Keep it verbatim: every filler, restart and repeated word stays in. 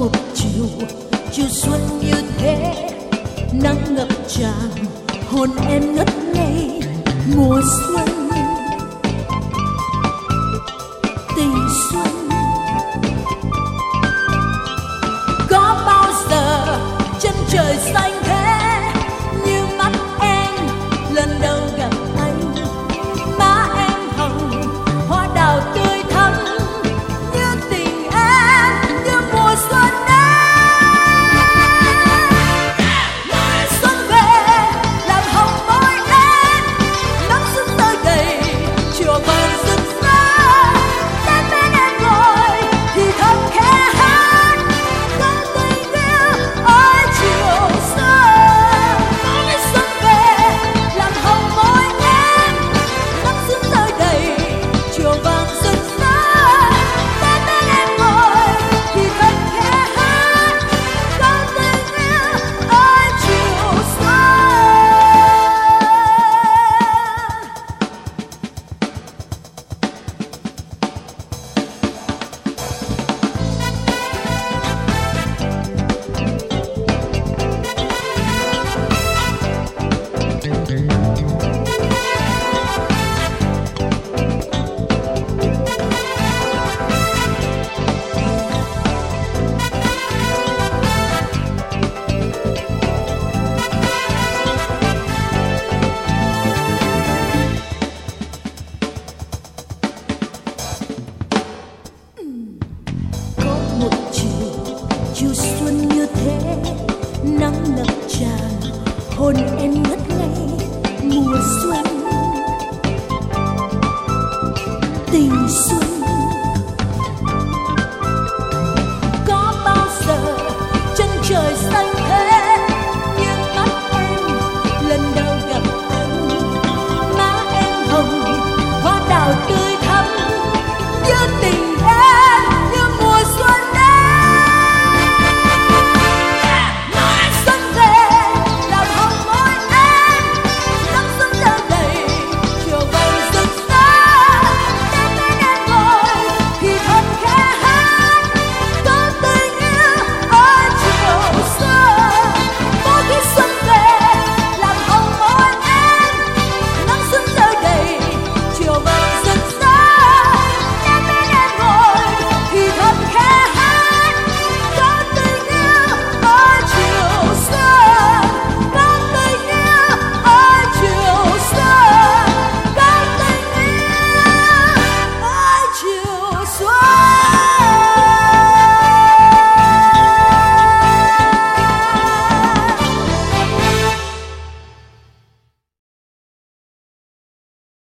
một chiều chiều xuân như thế, nắng ngập tràn hồn em ngất ngây mùa xuân tình xuân. Có bao giờ chân trời xanh thế như mắt em lần đầu gặp anh, má em hồng hoa đào tươi thắm như tình em như mùa xuân đến. Xuân về làm hồng môi em, nắng xuân rơi đầy chiều vàng rực rỡ, đến bên em ngồi thì thầm khẽ hát câu tình yêu ơi chiều xuân. Xuân về làm hồng môi em, nắng xuân rơi đầy chiều vàng rực rỡ, đến bên em ngồi thì thầm khẽ hát câu tình yêu ơi chiều xuân. Có một chiều chiều xuân như thế, nắng ngập tràn hồn em